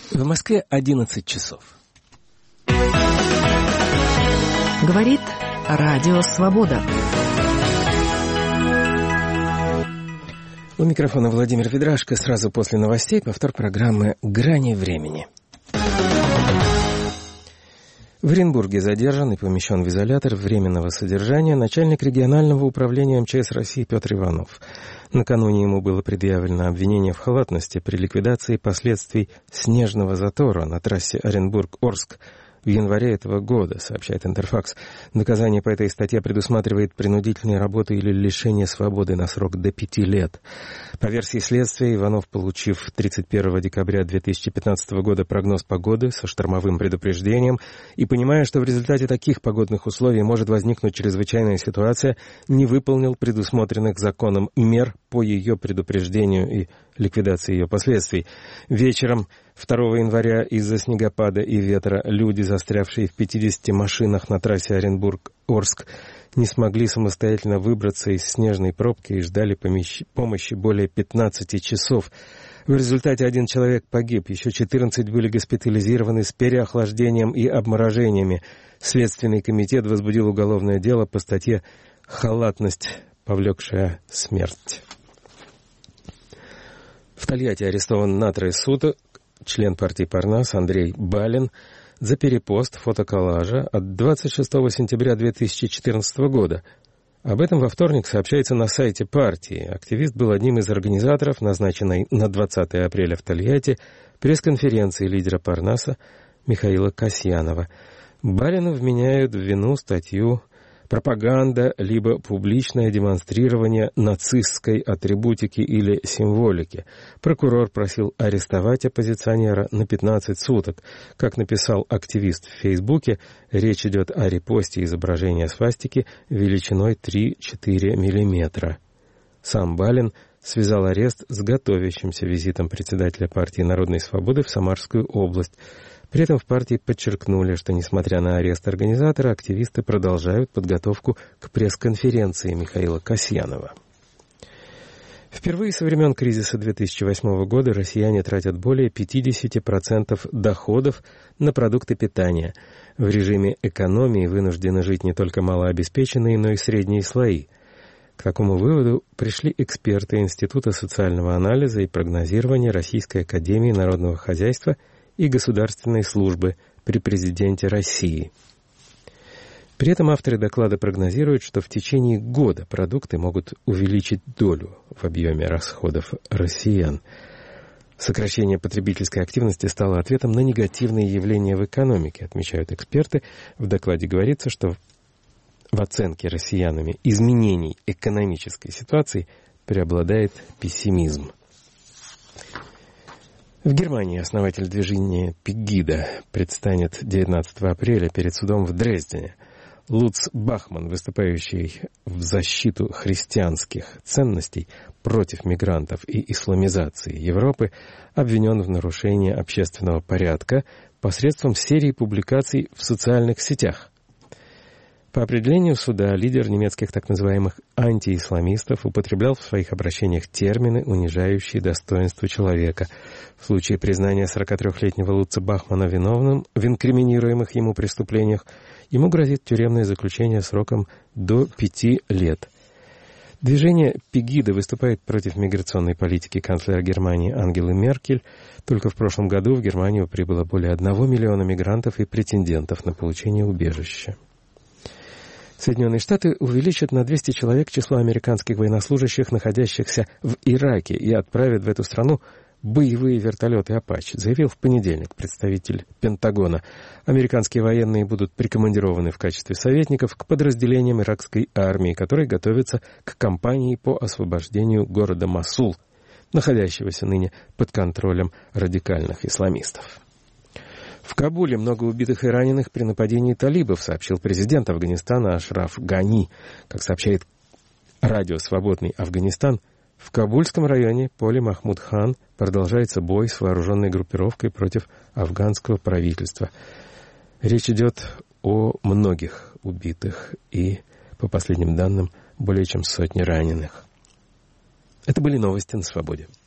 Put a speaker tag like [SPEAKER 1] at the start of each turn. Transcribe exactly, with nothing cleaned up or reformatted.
[SPEAKER 1] В Москве одиннадцать часов.
[SPEAKER 2] Говорит Радио Свобода.
[SPEAKER 1] У микрофона Владимир Ведрашко. Сразу после новостей повтор программы «Грани времени». В Оренбурге задержан и помещен в изолятор временного содержания начальник регионального управления эм че эс России Петр Иванов. Накануне ему было предъявлено обвинение в халатности при ликвидации последствий снежного затора на трассе Оренбург-Орск в январе этого года, сообщает Интерфакс. Наказание по этой статье предусматривает принудительные работы или лишение свободы на срок до пяти лет. По версии следствия, Иванов, получив тридцать первого декабря две тысячи пятнадцатого года прогноз погоды со штормовым предупреждением и понимая, что в результате таких погодных условий может возникнуть чрезвычайная ситуация, не выполнил предусмотренных законом мер по ее предупреждению и ликвидации ее последствий. Вечером второго января из-за снегопада и ветра люди, застрявшие в пятидесяти машинах на трассе Оренбург-Орск, не смогли самостоятельно выбраться из снежной пробки и ждали помощи более пятнадцати часов. В результате один человек погиб, еще четырнадцать были госпитализированы с переохлаждением и обморожениями. Следственный комитет возбудил уголовное дело по статье «Халатность, повлекшая смерть». В Тольятти арестован на трое суток член партии Парнас Андрей Балин за перепост фотоколлажа от двадцать шестого сентября две тысячи четырнадцатого года. Об этом во вторник сообщается на сайте партии. Активист был одним из организаторов назначенной на двадцатое апреля в Тольятти пресс-конференции лидера Парнаса Михаила Касьянова. Балину вменяют в вину статью «Пропаганда либо публичное демонстрирование нацистской атрибутики или символики». Прокурор просил арестовать оппозиционера на пятнадцать суток. Как написал активист в Фейсбуке, речь идет о репосте изображения свастики величиной три-четыре миллиметра. Сам Балин связал арест с готовящимся визитом председателя партии Народной Свободы в Самарскую область. При этом в партии подчеркнули, что, несмотря на арест организатора, активисты продолжают подготовку к пресс-конференции Михаила Касьянова. Впервые со времен кризиса две тысячи восьмого года россияне тратят более пятьдесят процентов доходов на продукты питания. В режиме экономии вынуждены жить не только малообеспеченные, но и средние слои. К такому выводу пришли эксперты Института социального анализа и прогнозирования Российской академии народного хозяйства и государственной службы при президенте России. При этом авторы доклада прогнозируют, что в течение года продукты могут увеличить долю в объеме расходов россиян. Сокращение потребительской активности стало ответом на негативные явления в экономике, отмечают эксперты. В докладе говорится, что в оценке россиянами изменений экономической ситуации преобладает пессимизм. В Германии основатель движения «Пегида» предстанет девятнадцатого апреля перед судом в Дрездене. Луц Бахман, выступающий в защиту христианских ценностей против мигрантов и исламизации Европы, обвинен в нарушении общественного порядка посредством серии публикаций в социальных сетях. По определению суда, лидер немецких так называемых антиисламистов употреблял в своих обращениях термины, унижающие достоинство человека. В случае признания сорокатрёхлетнего Лутца Бахмана виновным в инкриминируемых ему преступлениях, ему грозит тюремное заключение сроком до пяти лет. Движение «Пегида» выступает против миграционной политики канцлера Германии Ангелы Меркель. Только в прошлом году в Германию прибыло более одного миллиона мигрантов и претендентов на получение убежища. Соединенные Штаты увеличат на двести человек число американских военнослужащих, находящихся в Ираке, и отправят в эту страну боевые вертолеты «Апачи», заявил в понедельник представитель Пентагона. Американские военные будут прикомандированы в качестве советников к подразделениям иракской армии, которые готовятся к кампании по освобождению города Мосул, находящегося ныне под контролем радикальных исламистов. В Кабуле много убитых и раненых при нападении талибов, сообщил президент Афганистана Ашраф Гани. Как сообщает радио «Свободный Афганистан», в Кабульском районе поля Махмуд-хан продолжается бой с вооруженной группировкой против афганского правительства. Речь идет о многих убитых и, по последним данным, более чем сотни раненых. Это были новости на «Свободе».